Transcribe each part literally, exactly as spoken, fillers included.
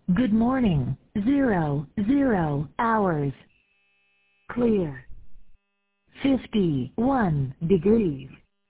Good morning. Zero, zero hours. Clear. fifty-one degrees.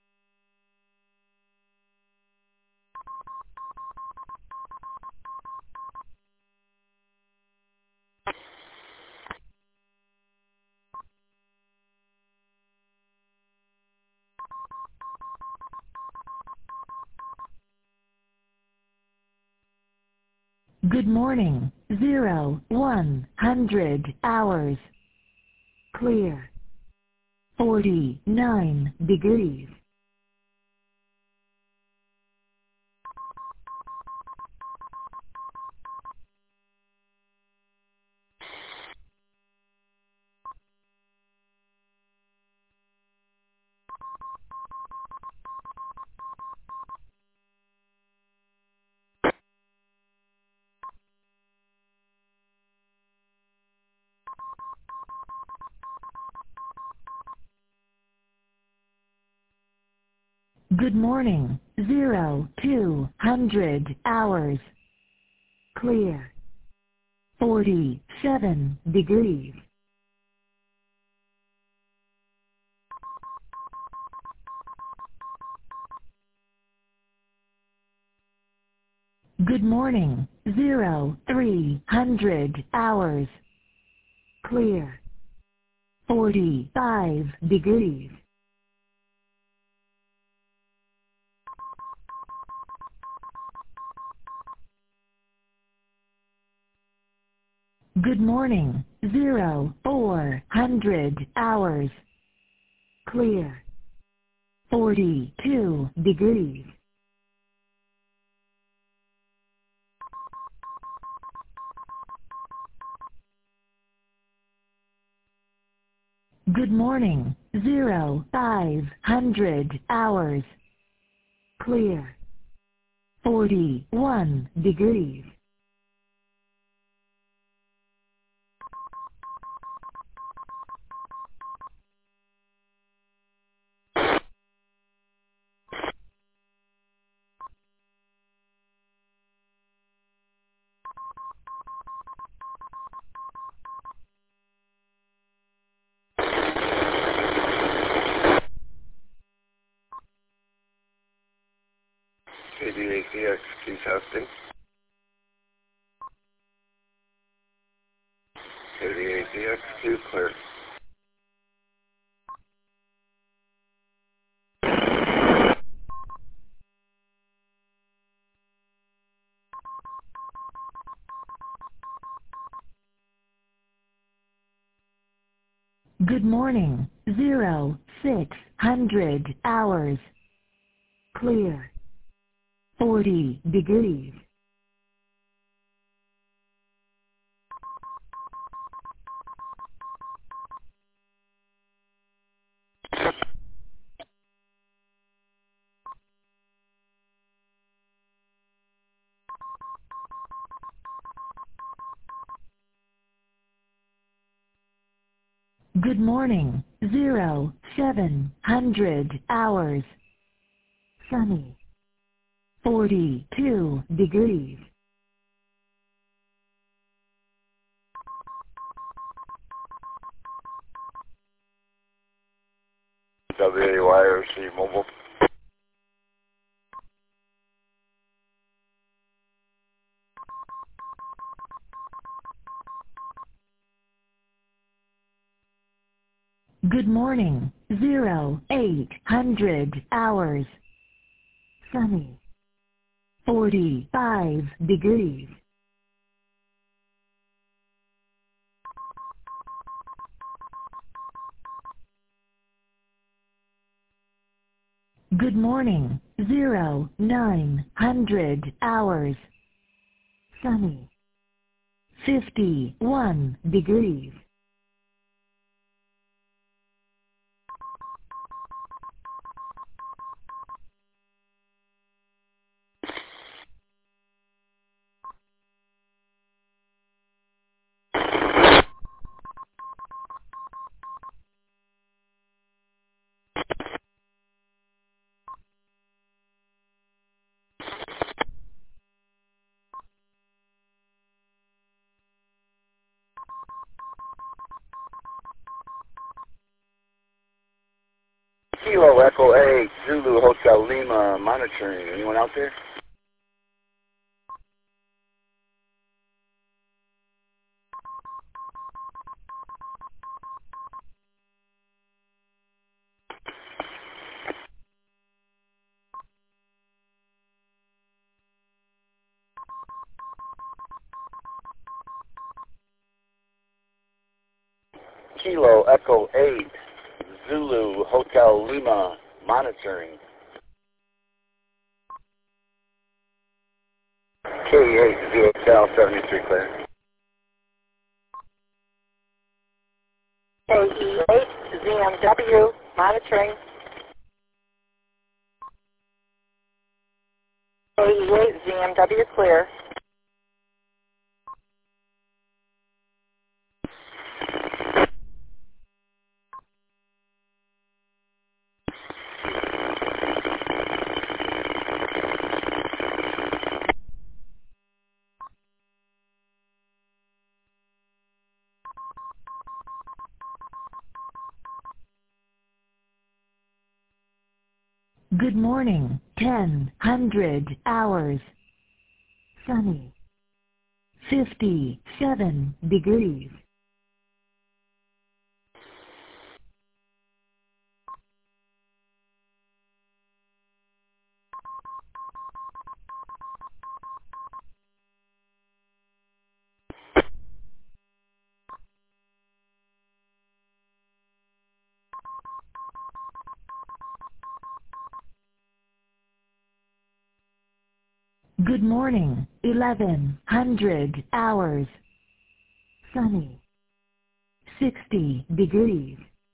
Good morning. Zero, one hundred hours. Clear. forty-nine degrees. Good morning. Zero, two hundred hours. Clear. forty-seven degrees. Good morning. Zero, three hundred hours. Clear. forty-five degrees. Good morning. Zero, four hundred hours. Clear. forty-two degrees. Good morning. Zero, five hundred hours. Clear. forty-one degrees. K D A C X two testing. K D A C X two clear. Good morning. Zero, six hundred hours. Clear. forty degrees. Good morning. Zero, seven hundred hours. Sunny. forty-two degrees. W A Y R C mobile. Good morning. Zero, eight hundred hours. Sunny. forty-five degrees. Good morning. Zero, nine hundred hours. Sunny. fifty-one degrees. Kilo Echo eight, Zulu Hotel Lima, monitoring. Anyone out there? Kilo Echo eight, Zulu Hotel Lima, monitoring. K eight, Zulu Hotel seventy-three, clear. K E eight, Z M W, monitoring. K E eight, Z M W, clear. Good morning, ten hundred hours. Sunny. fifty-seven degrees. Good morning, eleven hundred hours. Sunny. sixty degrees.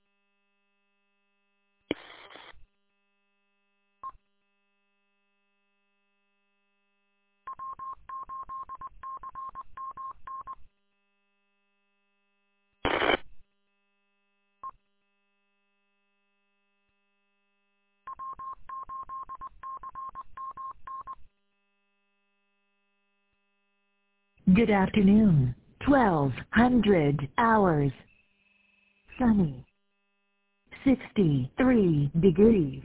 Good afternoon, twelve hundred hours. Sunny. sixty-three degrees.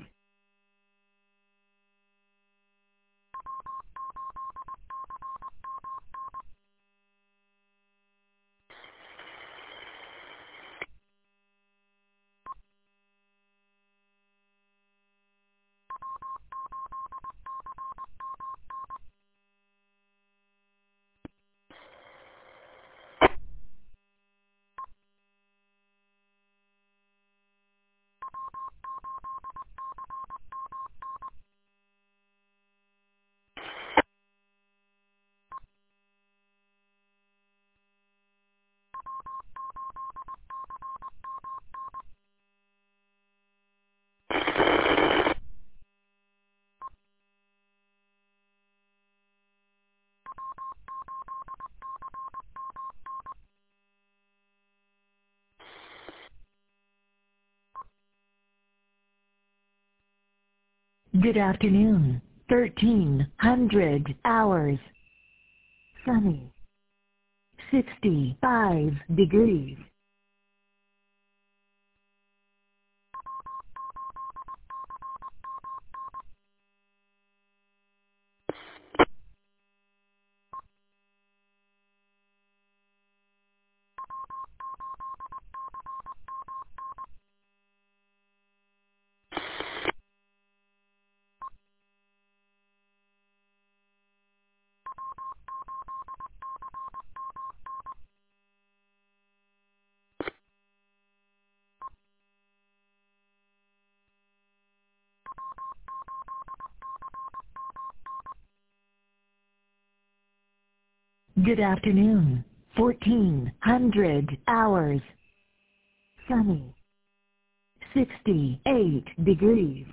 Good afternoon, thirteen hundred hours. Sunny. sixty-five degrees. Good afternoon, fourteen hundred hours. Sunny. sixty-eight degrees.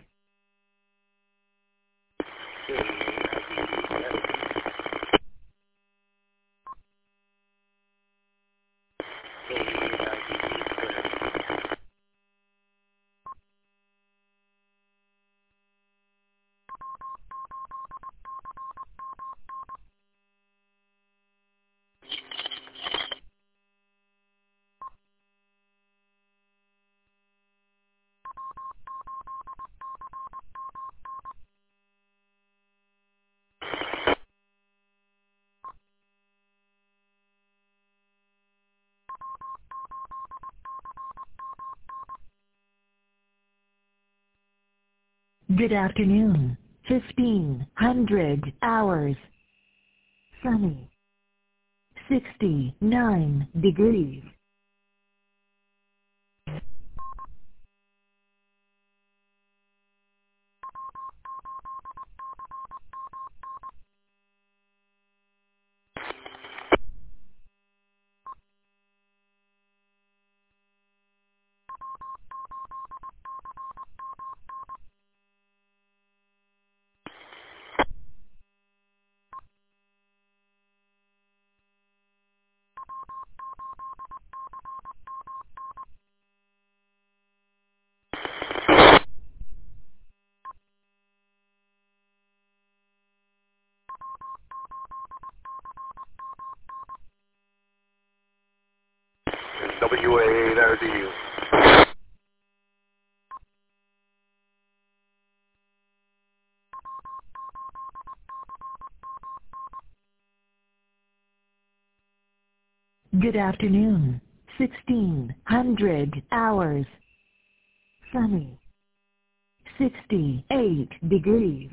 Good afternoon. fifteen hundred hours. Sunny. sixty-nine degrees. W A eight R D U. Good afternoon. sixteen hundred hours. Sunny. sixty-eight degrees.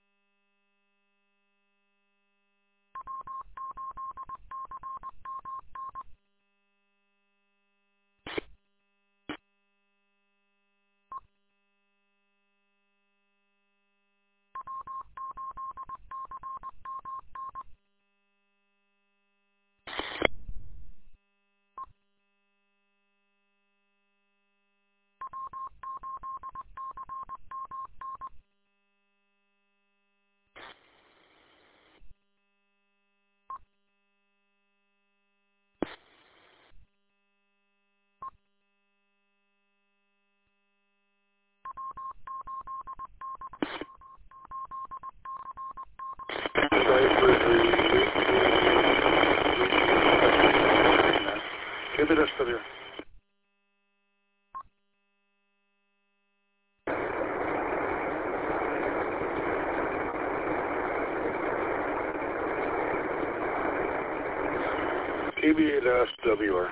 Give it us to the T B eight S W R.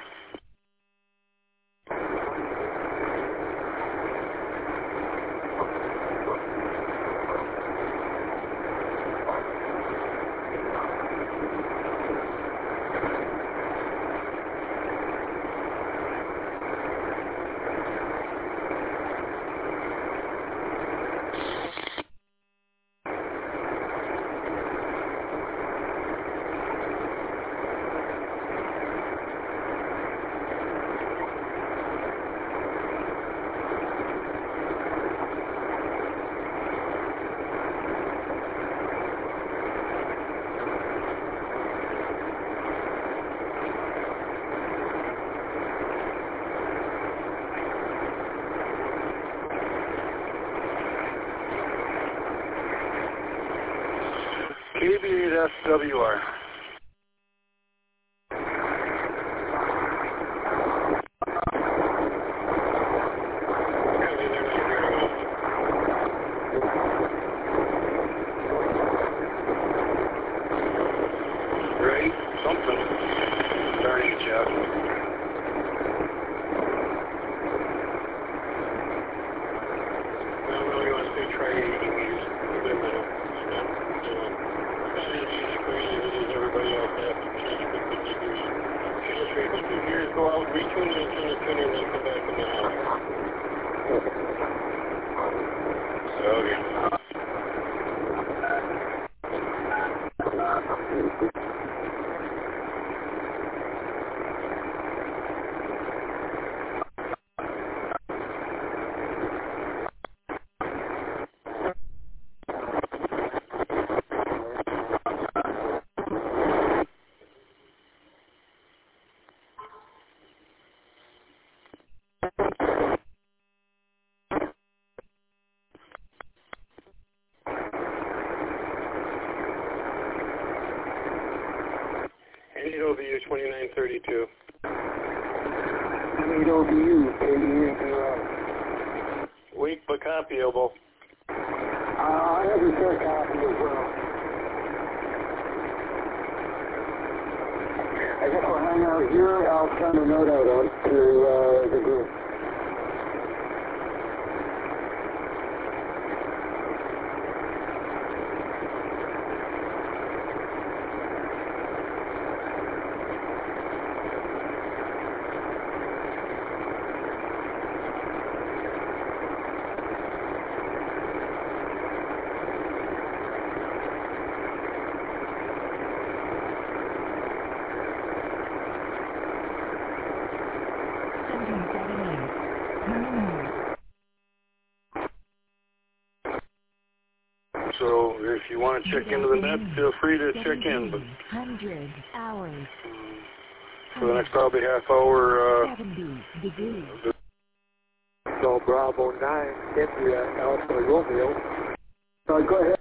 K B eight S W R. Right, something. Starting to check. Well, no, you want to try eighty meters in the middle. Everybody else has to change fifty degrees. Change fifty degrees, go out, retune it, turn the tuner, and then come back in the house. Okay. eight O V U twenty-nine thirty-two. eight O V U, K E eight zero. Weak but copyable. Uh, I have a fair copy as well. I guess I'll hang out here. I'll send a note out, out to uh, the group. if you want to check into the net, feel free to check in. But one hundred hours. for the next probably half hour, uh, seventy degrees. So Bravo nine, India, Alpha Romeo. Uh, go ahead.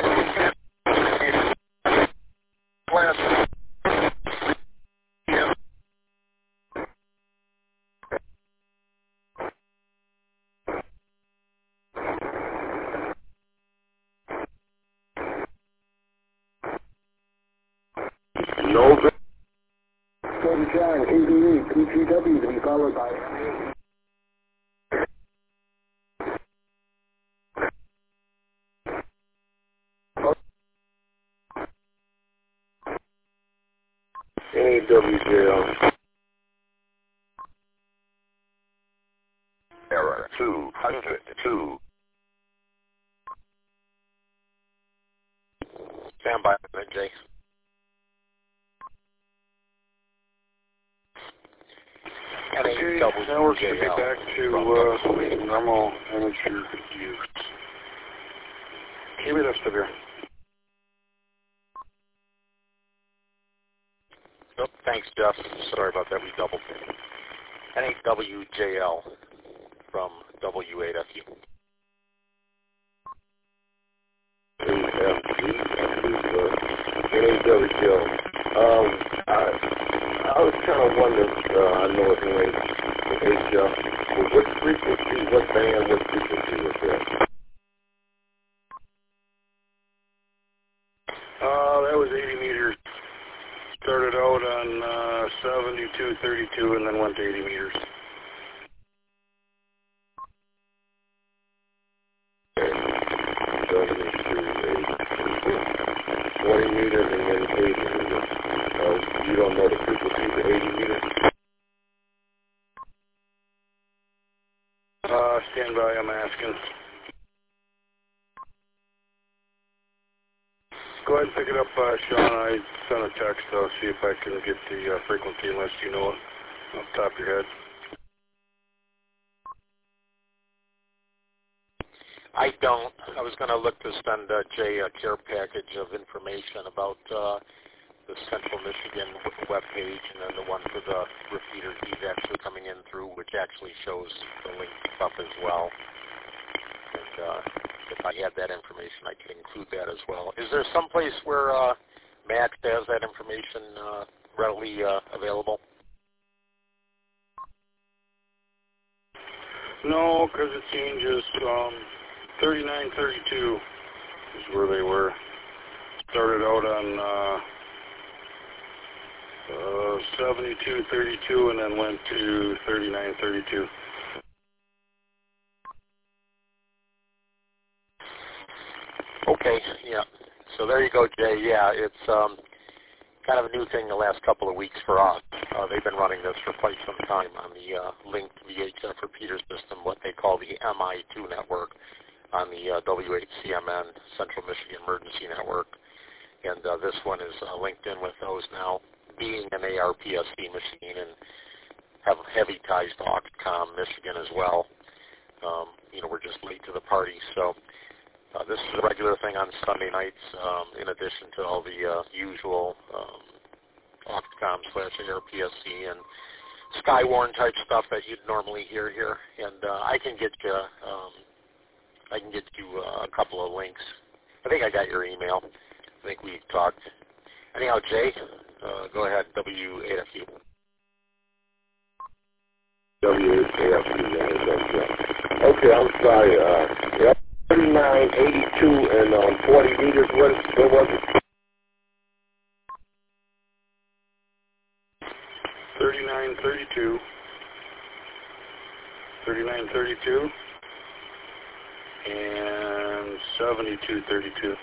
No. Seven John, eighty-eight, P G W to be followed by N A W J L. Error two hundred two. Stand by, Jay. okay, now we're going to get back to uh, normal amateur use. Keep it up, Severe. Oh, thanks, Jeff. Sorry about that. We doubled. N A W J L from W eight F U. N A W J L. Um, I, I was kind of wondering, uh, I know it's only H F, but what frequency, what band, what frequency was that? Uh, that was eighty meters. Started out on uh, seventy-two thirty-two and then went to eighty meters. twenty meters and then eighty meters. Uh, you don't know the frequency of eighty meters? Uh, stand by, I'm asking. Go ahead and pick it up, uh, Sean. I sent a text. I'll see if I can get the uh, frequency unless you know it off the top of your head. I don't. I was going to look to send uh, Jay a care package of information about uh, the Central Michigan webpage and then the one for the repeater he's actually coming in through, which actually shows the link stuff as well. And uh, if I had that information, I could include that as well. Is there some place where uh, Max has that information uh, readily uh, available? No, because it changes. Um, thirty-nine thirty-two is where they were. Started out on uh, uh, seventy-two thirty-two and then went to thirty-nine thirty-two. Okay, yeah. So there you go, Jay. Yeah, it's um, kind of a new thing the last couple of weeks for us. Uh, they've been running this for quite some time on the uh, linked V H F repeater system, what they call the M I two network on the uh, W eight C M N, Central Michigan Emergency Network. And uh, this one is uh, linked in with those now, being an A R P S C machine and have heavy ties to Oxcom Michigan as well. Um, you know, we're just late to the party. So uh, this is a regular thing on Sunday nights, um, in addition to all the uh, usual um, Oxcom slash A R P S C and Skywarn type stuff that you'd normally hear here. And uh, I can get you, um, I can get you uh, a couple of links. I think I got your email. I think we talked. Anyhow, Jay, uh, go ahead, W eight F U. W eight F U, okay, I'm sorry. Uh, yeah, thirty-nine eighty-two and um, forty meters, what, what was it? thirty-nine thirty-two. thirty-nine thirty-two. And seventy-two thirty-two.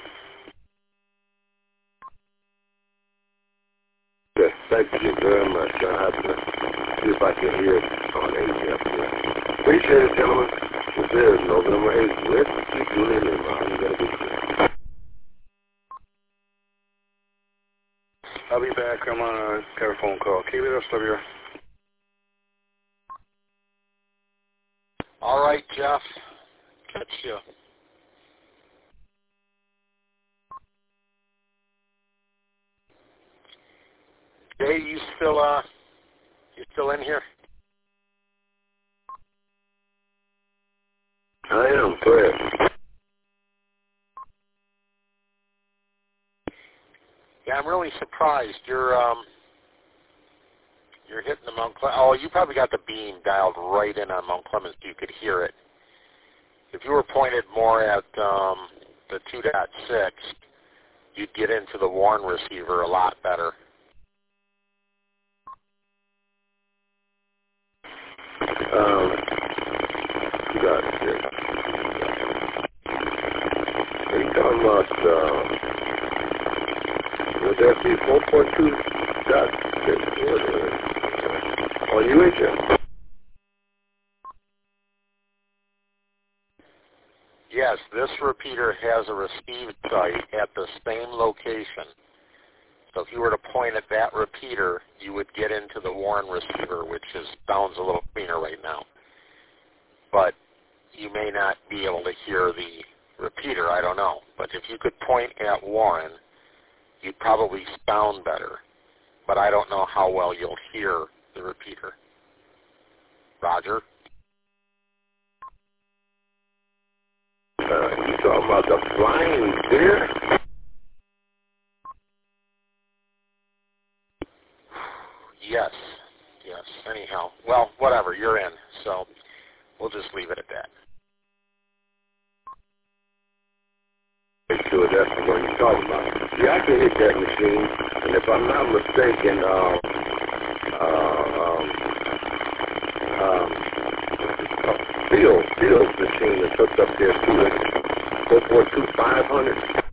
Yes, thank you very much. I have to see if I can hear it on A F M. Appreciate it, gentlemen. If there is November eighth, let's keep doing it. I'm going to be clear. I'll be back. I'm on a got a phone call. Keep it up, W. All right, Jeff. Catch you. Jay, you still uh, you still in here? I am, correct. Yeah, I'm really surprised. You're um, you're hitting the Mount Clemens. Oh, you probably got the beam dialed right in on Mount Clemens so you could hear it. If you were pointed more at um, the two point six, you'd get into the Warren receiver a lot better. Um, two point six. Are you talking about, uh, would that be four point two point six on U H F? Yes, this repeater has a receive site at the same location. So if you were to point at that repeater, you would get into the Warren receiver, which is sounds a little cleaner right now. But you may not be able to hear the repeater, I don't know. But if you could point at Warren, you'd probably sound better. But I don't know how well you'll hear the repeater. Roger? Uh, you talking about the flying deer? Yes. Yes. Anyhow, well, whatever. You're in. So we'll just leave it at that. Make sure that's the one you're talking about. Yeah, I can hit that machine, and if I'm not mistaken, um, uh, um, um, Phil, Phil's machine is hooked up there to it, four four two five hundred.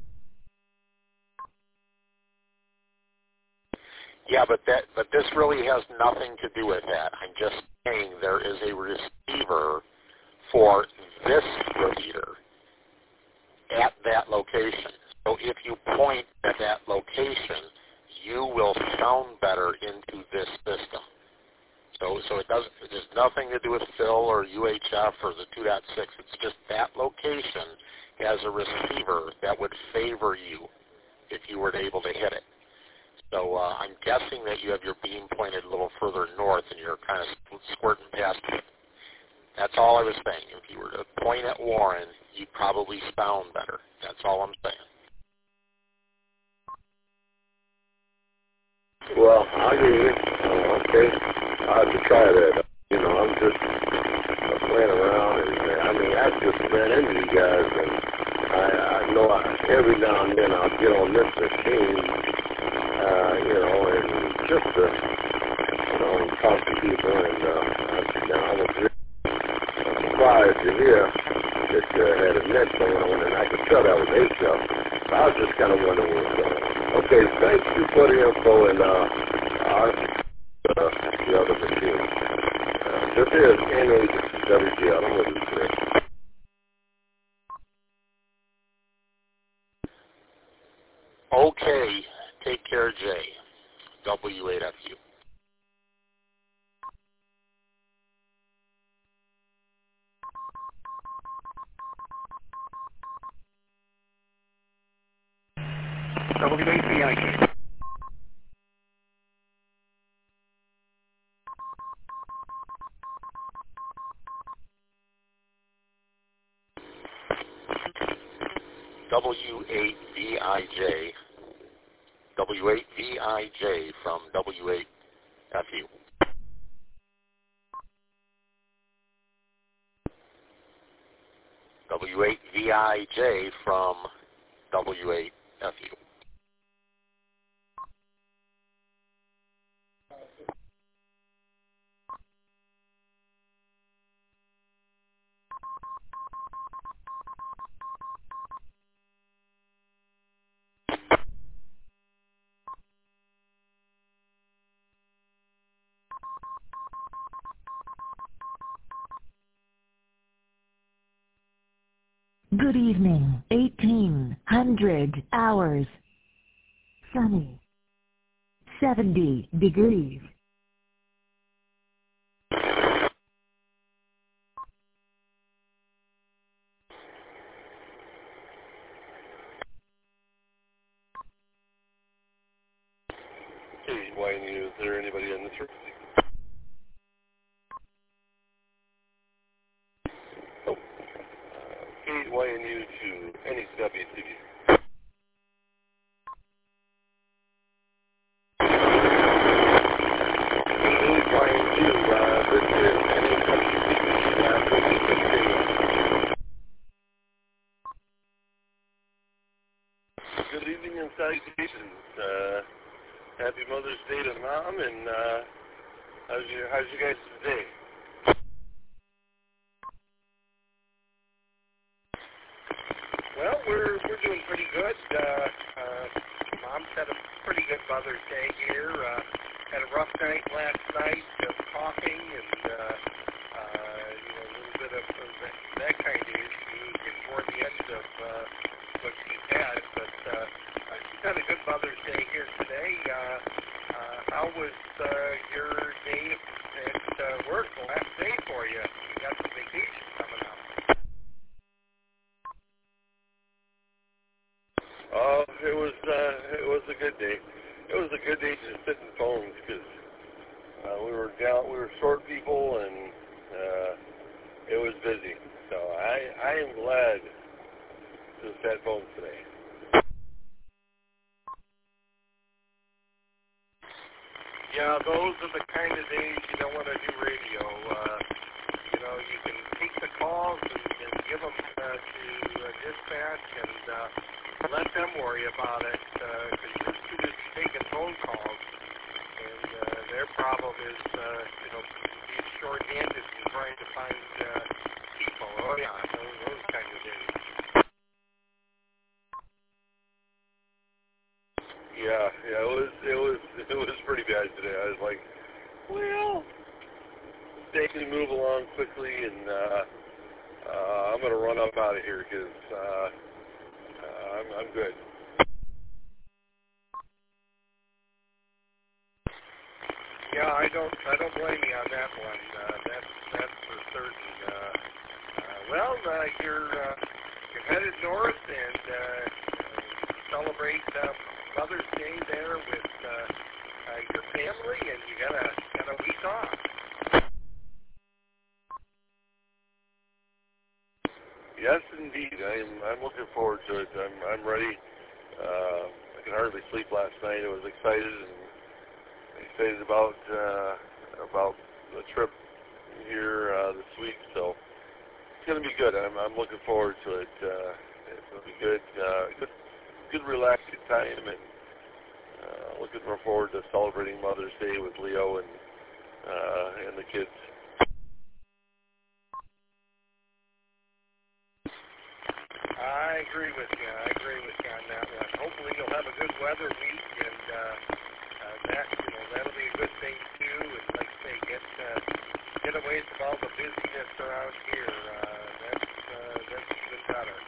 Yeah, but that, but this really has nothing to do with that. I'm just saying there is a receiver for this repeater at that location. So if you point at that location, you will sound better into this system. So, so it doesn't. It has nothing to do with Phil or U H F or the two point six. It's just that location has a receiver that would favor you if you were able to hit it. So uh, I'm guessing that you have your beam pointed a little further north and you're kind of squirting past it. That's all I was saying. If you were to point at Warren, you'd probably sound better. That's all I'm saying. Well, I hear you. Oh, okay. I have to try that. You know, I'm just uh, playing around, and uh, I mean, I've just ran into you guys, and I, I know I, every now and then I'll get on this machine, uh, you know, and just to, you know, talk to people, and uh, I, now I was really surprised to hear that uh, had a net going on, and I could tell that was H F. So I was just kind of wondering what was going on. Okay, thank you for the info, and uh, I'll uh, the other machine. Uh, this is N H W G L. I'm with you today. Okay, take care, Jay. W eight F U. W eight V I J. W eight V I J. W eight V I J from W eight F U. W eight V I J from W eight F U. Good evening. eighteen hundred hours. Sunny. seventy degrees. Hey, Wayne, U. Is there anybody in this room? Oh. Uh, K Y N U to N E W T V. Good evening and salutations. Uh, happy Mother's Day to Mom, and uh, how's your how's you guys today? Well, we're we're doing pretty good. Uh, uh, Mom's had a pretty good Mother's Day here. Uh, had a rough night last night of coughing and uh, uh, you know a little bit of, of that, that kind of issue toward the end of uh, what she's had. But uh, she's had a good Mother's Day here today. Uh, uh, how was uh, your day at uh, work, the last day for you? You got some vacation coming up. Oh, it was uh, it was a good day. It was a good day to sit in phones because uh, we were down, we were short people, and uh, it was busy. So I I am glad to set phones today. Yeah, those are the kind of days you don't want to do radio. Uh, you know, you can take the calls and, and give them uh, to uh, dispatch and uh, let them worry about it because uh, you're too busy taking phone calls. And uh, their problem is, uh, you know, being short-handed and trying to find uh, people. Oh, yeah, those, those kind of days. Yeah, yeah, it was it was it was pretty bad today. I was like, well, they can move along quickly, and uh, uh, I'm gonna run up out of here because uh, uh, I'm I'm good. Yeah, I don't I don't blame you on that one. Uh, that's that's for certain. Uh, uh, well, uh, you're uh, you're headed north and uh, celebrate uh, Mother's Day there with uh, uh, your family, and you got a got a week off. Yes, indeed. I'm I'm looking forward to it. I'm I'm ready. Uh, I could hardly sleep last night. I was excited and excited about uh, about the trip here uh, this week. So it's gonna be good. I'm I'm looking forward to it. Uh, it'll be good. Uh, good. Good relaxing time, and uh, looking forward to celebrating Mother's Day with Leo and uh, and the kids. I agree with you. I agree with you on that one. Hopefully, you'll have a good weather week, and uh, uh, that you know that'll be a good thing too. And like I say, get uh, get away from all the busyness around here. Uh, that's uh, that's even better.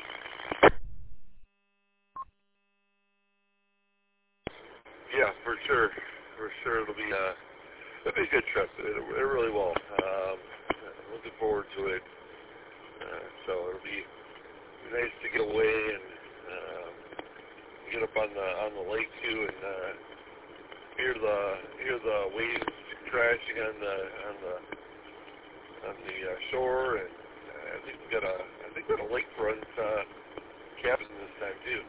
Yeah, for sure. For sure, it'll be uh, it'll be a good trip. It, it really will. Um, looking forward to it. Uh, so it'll be nice to get away and uh, get up on the on the lake too, and uh, hear the hear the waves crashing on the on the on the uh, shore. And uh, I think we got a I think we got a lakefront uh, cabin this time too.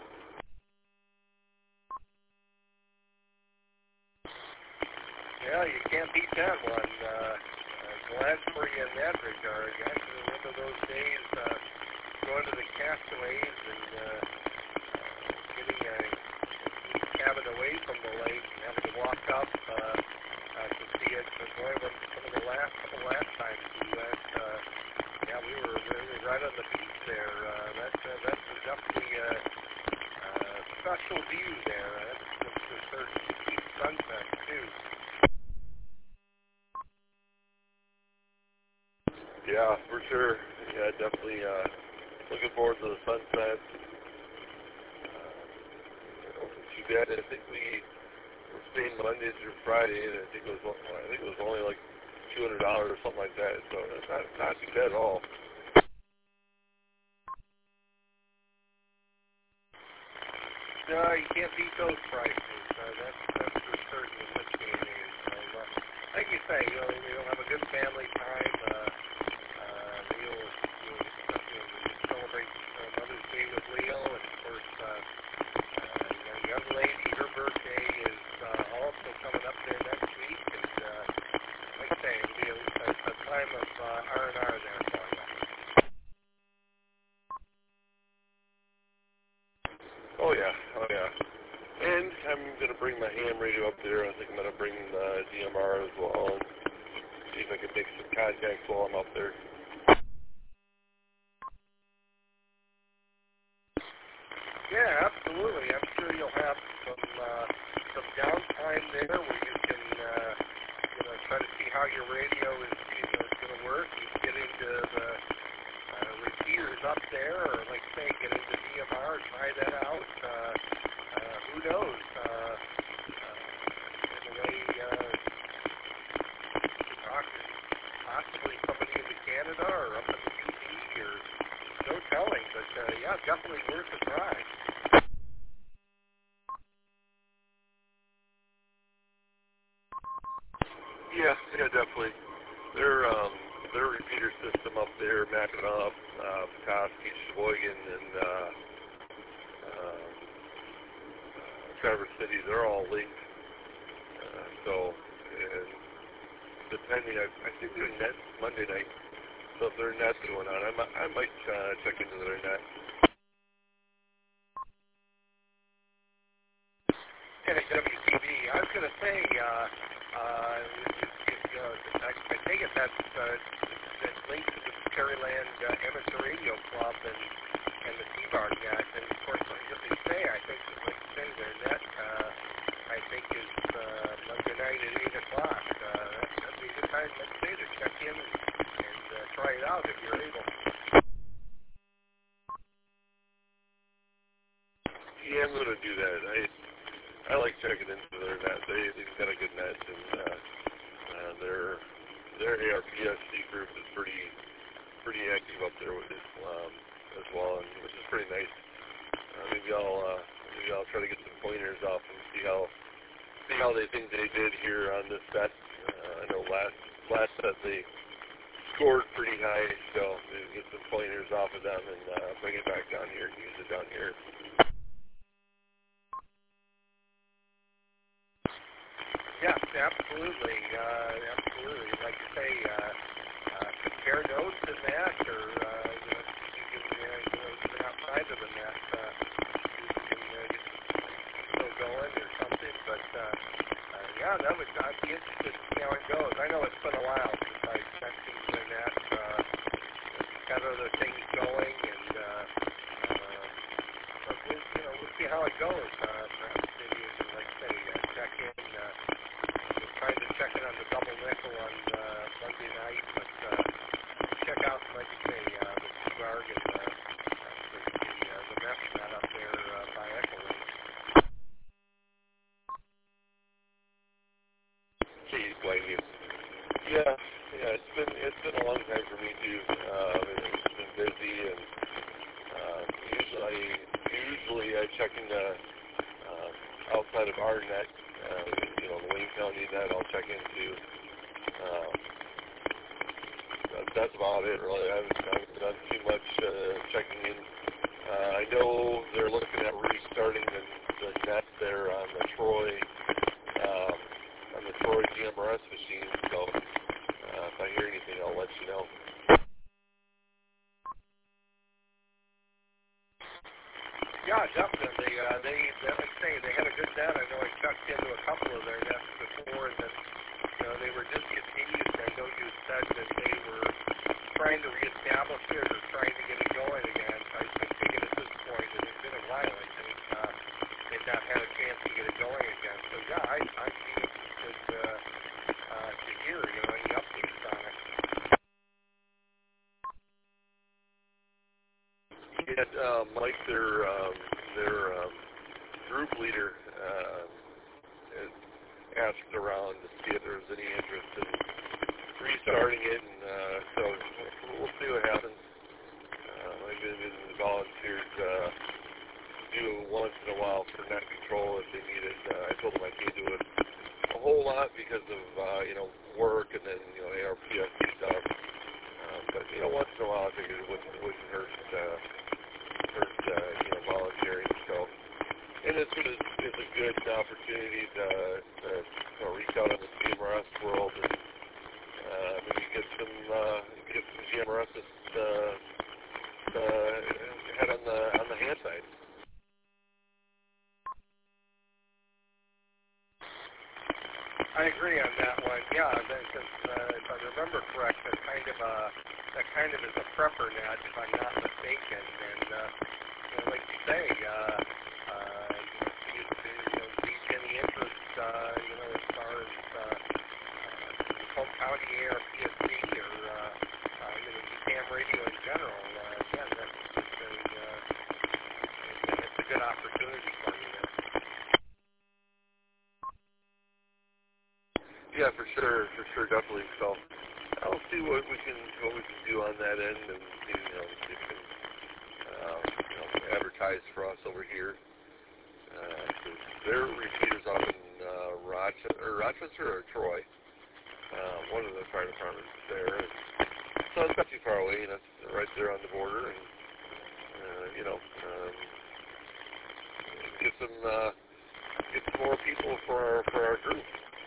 Yeah, you can't beat that one. Uh, uh, glad for you in that regard. Actually, one of those days, uh, going to the Castaways and uh, getting a cabin away from the lake and having to walk up uh, uh, to see it. But boy, when some of the last couple last times we went, uh, yeah, we were really right on the beach there. Uh, that uh, that's definitely a uh, special view there. That's for certain. Deep sunset too. Yeah, for sure. Yeah, definitely uh, looking forward to the sunset. Uh, it wasn't too bad. I think we were staying Monday through Friday, and I think it was I think it was only like two hundred dollars or something like that. So it's not not too bad at all. No, you can't beat those prices. Uh, that's that's for certain in this day and age. So, uh, like you say, you'll, you'll have a good family time. Uh, uh, you'll, you'll, you'll celebrate uh, Mother's Day with Leo, and of course, uh, uh, the young lady, her birthday is uh, also coming up there next week, and uh, like I say, it'll be a, a, a time of uh, R and R there for you. Oh yeah, oh yeah. And I'm going to bring my ham radio up there. I think I'm going to bring the D M R as well and see if I can make some contacts while I'm up there. Yeah, absolutely. I'm sure you'll have some uh, some downtime there where you can uh, you know try to see how your radio is you know going to work. You can get into the uh, repeaters up there, or like say, get into D M R, try that out. Uh, uh, who knows? Uh, uh, in a way, uh, talk to possibly somebody in Canada or up in the U P or no telling. But uh, yeah, definitely worth a try. Yeah, yeah, definitely. Their um, their repeater system up there, Mackinac, uh, Petoskey, Sheboygan, and uh, uh, Traverse City, they're all linked. Uh, so, and depending, I, I think their net Monday night. So if their net's going on, I might, I might uh, check into their net. And at W T V, I was going to say, uh, uh, if, if, uh, I, I take it that's, uh, that's linked to the Terryland uh, Amateur Radio Club and, and the T-Bar net. And of course, like they say, I think, like you say, their net, uh, I think, is uh, Monday night at eight o'clock. Uh, that, that'd be a good time, like I say, to check in and, and uh, try it out if you're able. Yeah, I'm going to do that. I I like checking into their net. They, they've got a good net, and uh, uh, their their A R P S C group is pretty pretty active up there with it um, as well, and which is pretty nice. Uh, maybe I'll uh, maybe I'll try to get some pointers off and see how see how they think they did here on this set. Uh, I know last last set they scored pretty high, so maybe get some pointers off of them and uh, bring it back down here and use it down here. Yes, absolutely, uh, absolutely. Like you say, uh, uh, compare notes in that, or uh, you know, you can, uh, you know, even outside of the net, uh, you can uh, get still going or something. But uh, uh, yeah, that would I'd be interested to see how it goes. I know it's been a while since I checked into the net. Uh, got other things going, and uh, uh, but we'll, you know, we'll see how it goes. Uh, perhaps maybe you can, like say, uh, check in. Uh, Trying to check it on the double nickel on uh, Monday night, but uh, check out, like you say, uh, the T-Barg and uh, the, the, uh, the mesh net up there uh, by Echolink. Keys, blame you. Yeah, yeah, it's been it's been a long time for me too. Um, it's been busy, and uh, usually usually I check into uh, outside of our net. Uh, you know, the Wayne County net I'll check into. Um, that, that's about it, really. I haven't, I haven't done too much uh, checking in. Uh, I know they're looking at restarting the, the net there on the Troy, um, on the Troy G M R S machine. So uh, if I hear anything, I'll let you know. Yeah, definitely. Uh, they, they, like I say, they had a good net. I know I checked into a couple of their nets before, and then, you know, they were discontinued. I know you said that they were trying to reestablish it or trying to get it going again. I, I think at this point, it has been a while, I think, uh, they've not had a chance to get it going again. So, yeah, I, I'd be interested uh, uh, to hear, you know, any updates on it. Yeah, uh, Mike, their um, their um, group leader, uh, has asked around to see if there's any interest in restarting it, and uh, so we'll see what happens. Uh, I've been volunteered uh, to do once in a while for net control if they need it. Uh, I told them I can't do it a whole lot because of uh, you know work and then you know A R P S stuff. Um, but you know once in a while I figured it wouldn't, it wouldn't hurt uh, hurt uh, you know volunteering. So and this is, is a good opportunity to, to you know, reach out in the G M R S world and uh, maybe get some uh, get some G M R S uh, uh, head on the on the hand side. I agree on that one. Yeah, because uh, if I remember correct, that kind of a that kind of is a prepper net, if I'm not mistaken. And uh, you know, like you say, uh, uh, you know, to you know, reach any interest, uh, you know, as far as uh, uh, Polk County A R P S C or uh, uh, you know, ham radio in general. Uh, again, that's it's a uh, it's a good opportunity for you there. Yeah, for sure, for sure, definitely. So I'll see what we can what we can do on that end, and see, you know, see if we can uh, you know, advertise for us over here. Uh, their repeaters up in uh, Rochester, or Rochester or Troy, uh, one of the fire departments there. And so it's not too far away, and it's right there on the border, and uh, you know, um, get some uh, get some more people for our for our group.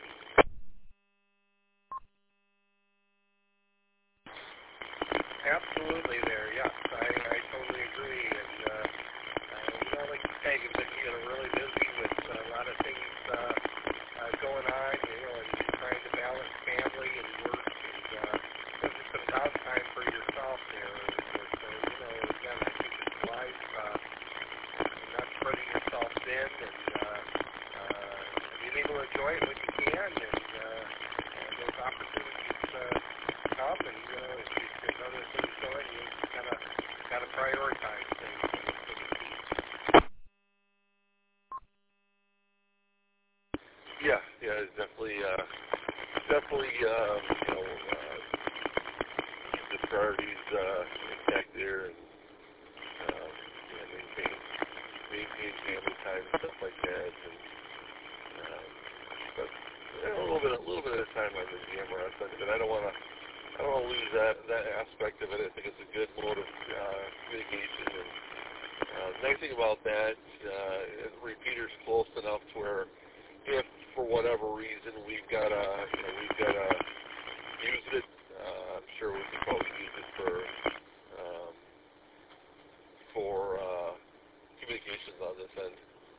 Absolutely there, yes. I, I totally agree. And, uh, uh, you know, like you say, you've been you know, really busy with uh, a lot of things uh, uh, going on, you know, and trying to balance family and work and uh, just some downtime for yourself there. And, uh, you know, again, I think it's wise uh, not spreading yourself thin and uh, uh, being able to enjoy it when you can and, uh, and those opportunities uh, come and, you know, if you there's other things going, you gotta gotta prioritize things. Yeah, yeah, it's definitely, uh, definitely, um, you know, uh, keep the priorities uh, intact there, and um, you know, maintain, maintain family time and stuff like that, and um, but you know, a little bit, a little bit of time on the G M R S side, but I don't want to. I don't want to lose that, that aspect of it. I think it's a good mode of uh, communication. And uh, the nice thing about that, uh, repeater's close enough to where if for whatever reason we've got to, you know, we've got to use it, uh, I'm sure we can probably use it for um, for uh, communications on this end.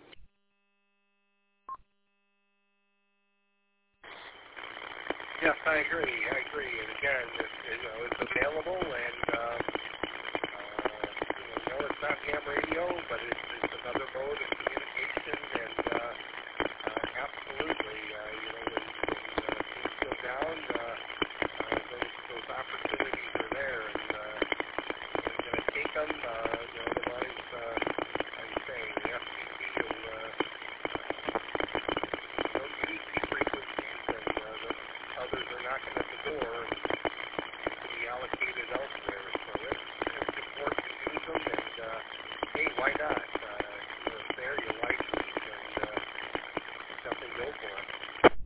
Yes, I agree. I agree. And again, it's, you know, it's available, and um, uh, you know, no, it's not ham radio, but it's, it's another mode of communication. And uh, uh, absolutely, uh, you know, when, when uh, things go down, uh, uh, those, those opportunities are there, and uh, we're going to take them. Uh, you know, otherwise, uh, like you say, the F C C will uh, don't use these frequencies, and uh, the others are knocking at the door and to be allocated elsewhere. So it's, it's important to use them, and uh, hey, why not? Uh, you know, it's there, you're licensed, and uh, definitely go for it.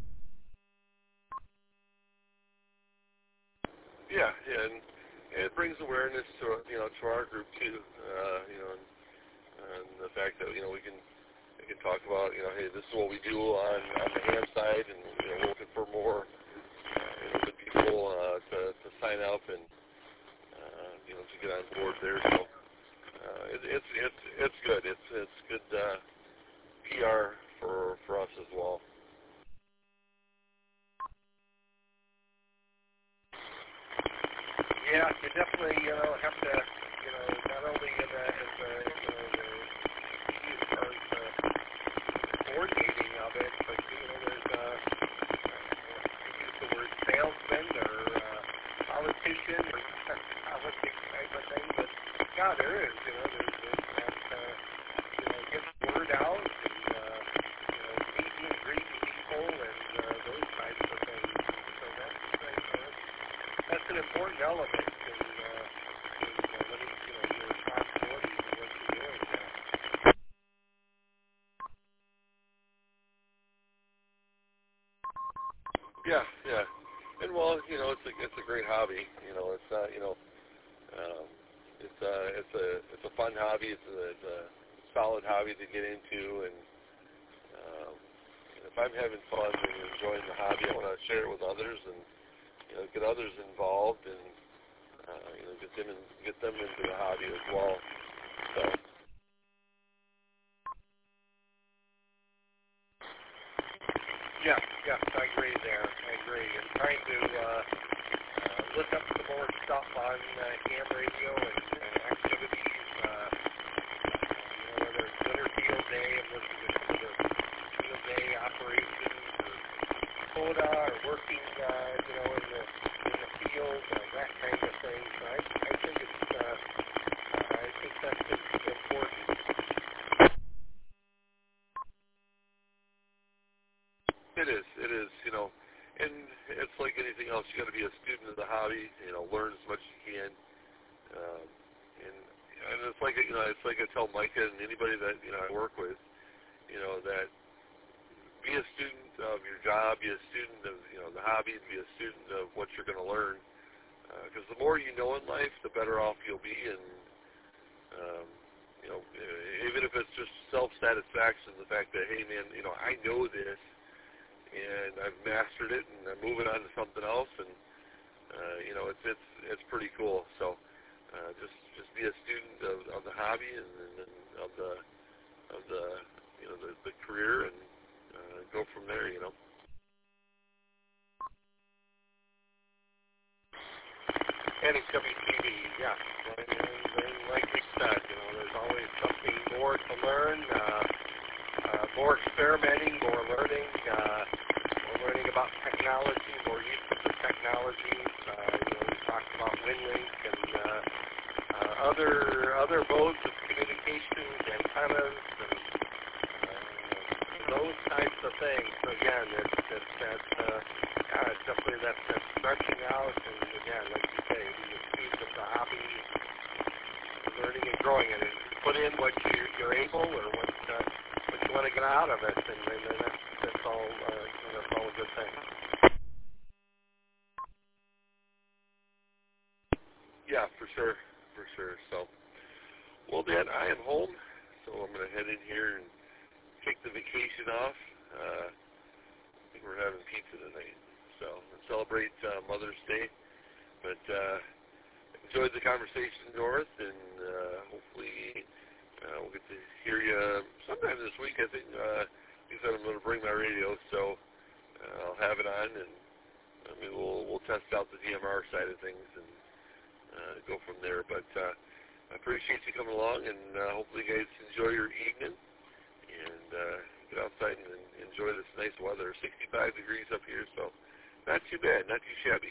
Yeah, yeah, and, and it brings awareness to you know to our group too. Uh, you know, and, and the fact that you know we can we can talk about you know hey, this is what we do on on the ham side, and you know we're looking for more uh, you know the people uh, to to sign up and uh, you know to get on board there. So uh, it, it's it's it's good. It's it's good uh, P R for for us as well. Yeah, you definitely, you know, have to, you know, not only in the, as the, you know, the, as far as the coordinating of it, but, you know, there's, uh, I use the word salesman or uh, politician or politics type of thing, but, yeah, there is, you know, there's, there's that, uh, you know, get the word out and, uh, you know, meet and greet people and uh, those types of things. So that's, uh, you know, that's an important element in, uh, in uh, what is, you know, your responsibilities and what you're doing there. Yeah, yeah. And well, you know, it's a it's a great hobby. You know, it's uh, you know, um, it's a it's a it's a fun hobby. It's a, it's a solid hobby to get into, and um, if I'm having fun and enjoying the hobby, I want to share it with others, and you know, get others involved, and uh, you know, get them in, get them into the hobby as well. So. Yeah, yeah, I agree there. I agree. And trying to uh, uh, look up some more stuff on uh, ham radio and, and activities. Uh, you know, whether it's winter field day and listen to some of the field day operations, or quota, or working, uh, you know, in the in the field, uh, that kind of thing. So I, I think it's, uh, I think that's important. It is. It is. You know, and it's like anything else. You got to be a student of the hobby. You know, learn as much as you can. Um, and and it's like you know, it's like I tell Micah and anybody that you know I work with. You know that be a student of your job. Be a student of you know the hobby. Be a student of what you're going to learn. Because uh, the more you know in life, the better off you'll be. And um, you know, even if it's just self-satisfaction, the fact that hey, man, you know, I know this. And I've mastered it, and I'm moving on to something else, and uh, you know, it's it's it's pretty cool. So uh, just just be a student of, of the hobby and, and of the of the you know the, the career, and uh, go from there. You know. N H W T V, yeah. And, and like we said, you know, there's always something more to learn. Uh, uh, more experimenting, more learning. Uh, learning about technology, more use of the technologies. Uh, you know, we talked about WinLink and uh, uh, other other modes of communication, antennas, and uh, those types of things. So again, it's, it's that uh, yeah, it's definitely that, that stretching out, and again, like you say, the student of the hobby, learning and growing it, and put in what you, you're able or what uh, what you want to get out of it, and, and, and that's that's all. Uh, That's all a good thing. Yeah, for sure, for sure. So, well, Dan, I am home, so I'm going to head in here and take the vacation off. Uh, I think we're having pizza tonight, so celebrate uh, Mother's Day. But uh, enjoyed the conversation, North, and uh, hopefully uh, we'll get to hear you sometime this week. I think. Uh, like I said, I'm going to bring my radio, so. Uh, I'll have it on, and I mean we'll we'll test out the D M R side of things and uh, go from there. But uh, I appreciate you coming along, and uh, hopefully you guys enjoy your evening and uh, get outside and enjoy this nice weather. sixty-five degrees up here, so not too bad, not too shabby.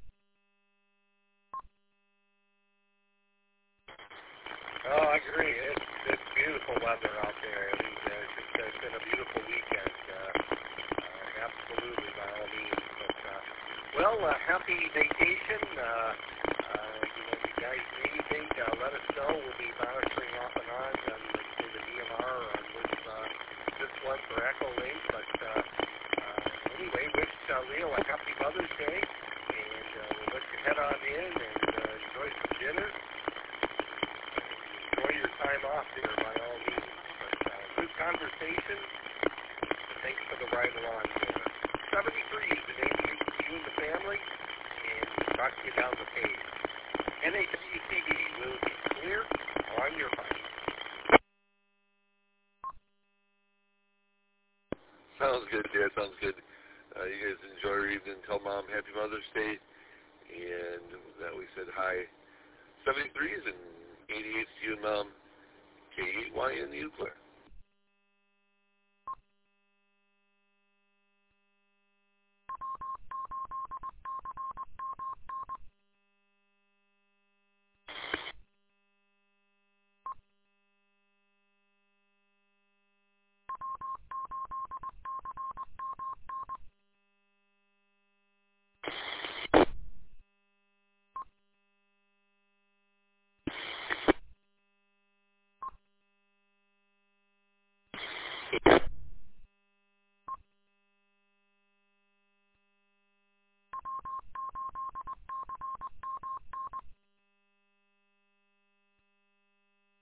Oh, I agree. It's, it's beautiful weather out there. I mean, uh, it's, it's been a beautiful weekend. Uh, Absolutely, by all means. But, uh, well, uh, happy vacation. Uh, uh, you know, if you guys need anything, uh, let us know. We'll be monitoring off and on on the, the D M R on this, uh, this one for Echo Link. But uh, uh, anyway, wish uh, Leo a happy Mother's Day, and uh, we'll let you head on in and uh, enjoy some dinner. Enjoy your time off here, by all means. But uh, good conversation. Thanks for the ride along. seventy-three is the name of you and the family, and we'll talk to you down the page. N H W T V will be clear on your phone. Sounds good, yeah, sounds good. Uh, you guys enjoy your evening. Tell Mom Happy Mother's Day, and that we said hi. seventy-threes and eighty-eights to you and Mom. K eight Y N Eau Claire.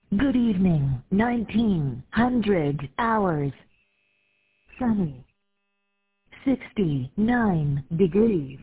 Good evening, nineteen hundred hours. Sunny. sixty-nine degrees.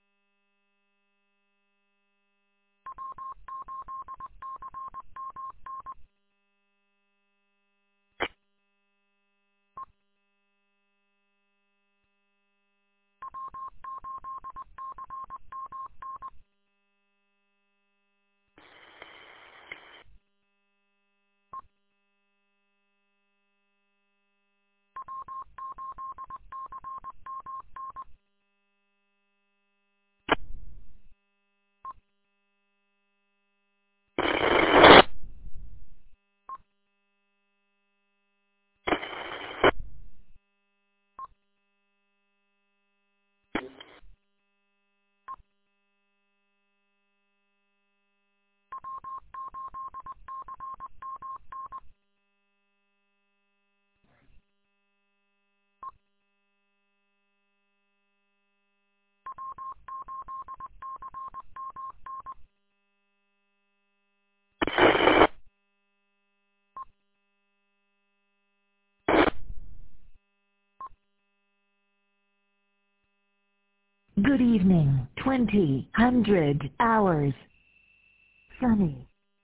Good evening, twenty hundred hours. Sunny.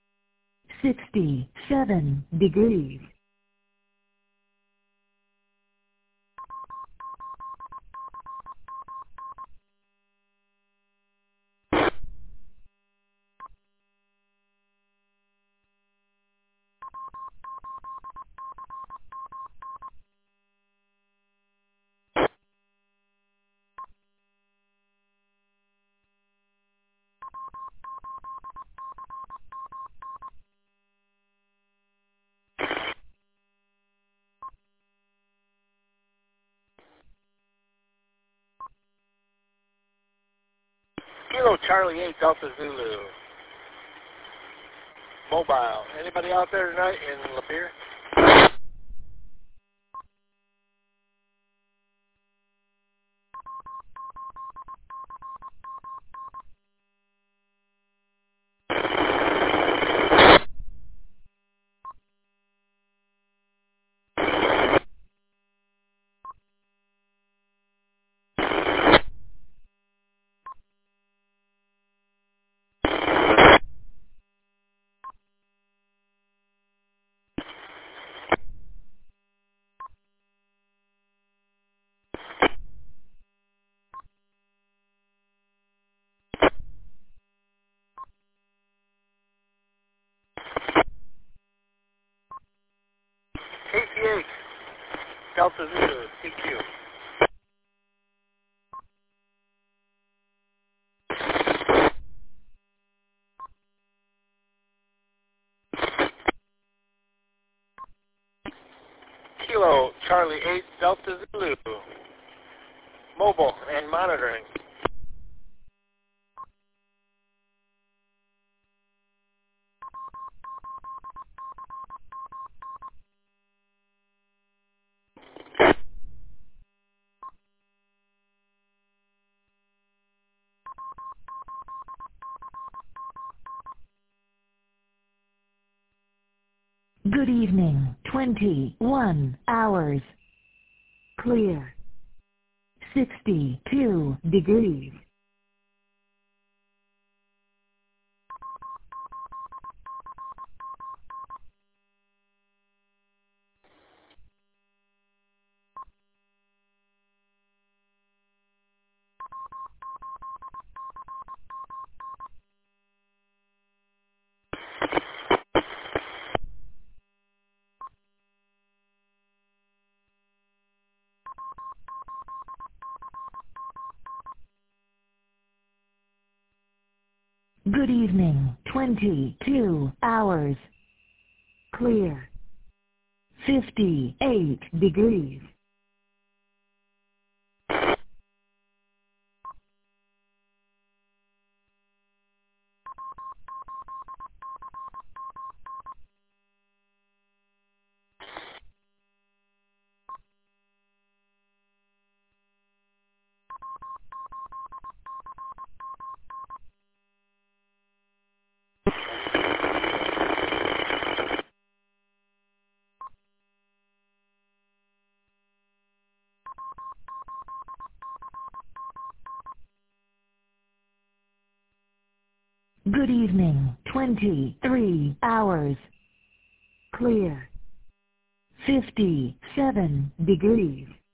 sixty-seven degrees. Kilo Charlie eight Delta Zulu. Mobile. Anybody out there tonight in Lapeer? K C H Delta Zulu, T Q. Kilo Charlie eight Delta Zulu. Mobile and monitoring. Good evening, twenty-one hours. Clear. sixty-two degrees. Good evening, twenty-two hours. Clear. fifty-eight degrees. Good evening, twenty-three hours. Clear. fifty-seven degrees.